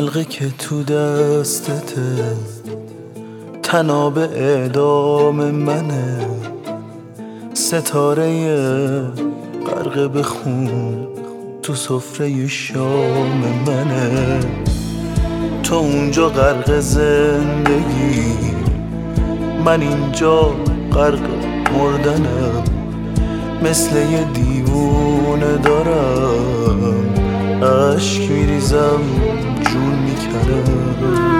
حلقه که تو دستته تناب اعدام منه، ستاره غرق به خون تو سفره شام منه. تو اونجا غرق زندگی، من اینجا غرق مردنم. مثل یه دیوونه دارم عشق میریزم جون میکنم.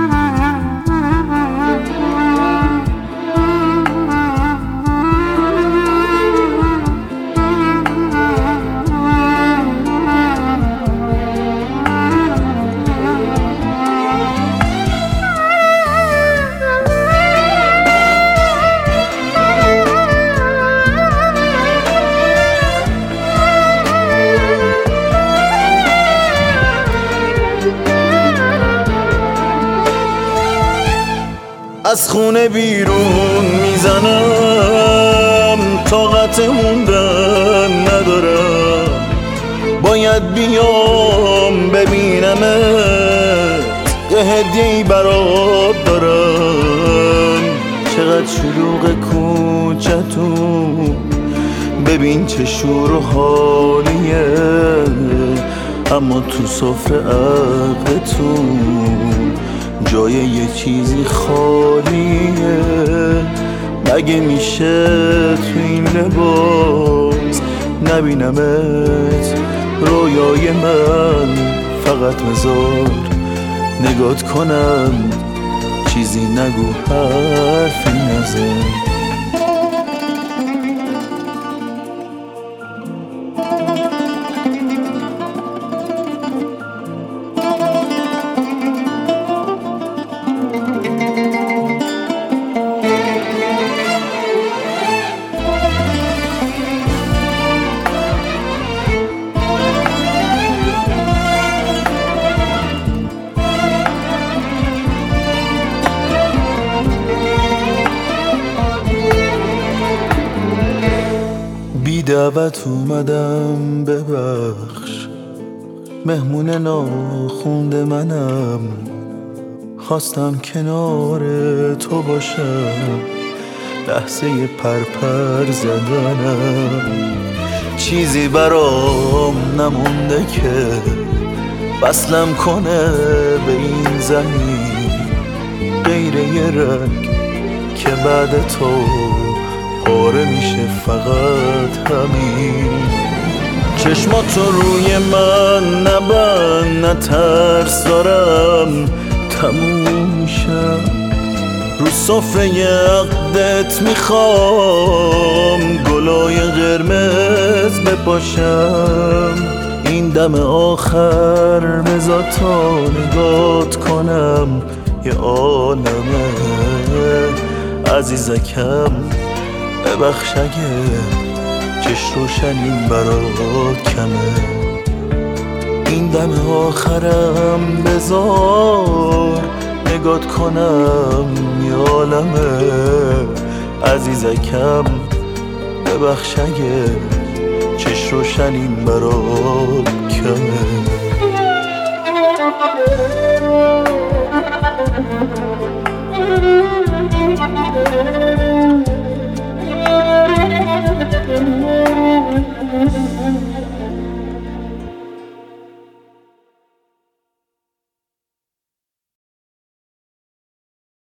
از خونه بیرون میزنم، طاقت موندن ندارم. باید بیام ببینمت، یه هدیه‌ای برات دارم. چقدر شلوغ کوچه‌تون، ببین چه شور و حالیه. اما تو سفره عقلتون جای یه چیزی خالیه. مگه میشه تو این لباس نبینمت رویای من؟ فقط بذار نگات کنم، چیزی نگو حرفی نزن. بی دعوت اومدم، ببخش، مهمون ناخونده منم. خواستم کنار تو باشم، لحظه پرپر زدنم. چیزی برام نمونده که وصلم کنه به این زمین، غیر یه رنگ که بعد تو پاره میشه، فقط همین. چشماتو روی من نبند، نترس دارم تموم میشم. رو سفره عقدت میخوام گلای قرمز بپاشم. این دم آخر بذار تا نگات کنم، یه عالمه عزیزکم. ببخش اگه چشم روشنیم برات کمه. این دم آخرم بذار نگات کنم، یه عالمه عزیزکم. ببخش اگه چشم روشنیم برات کمه. Thank you.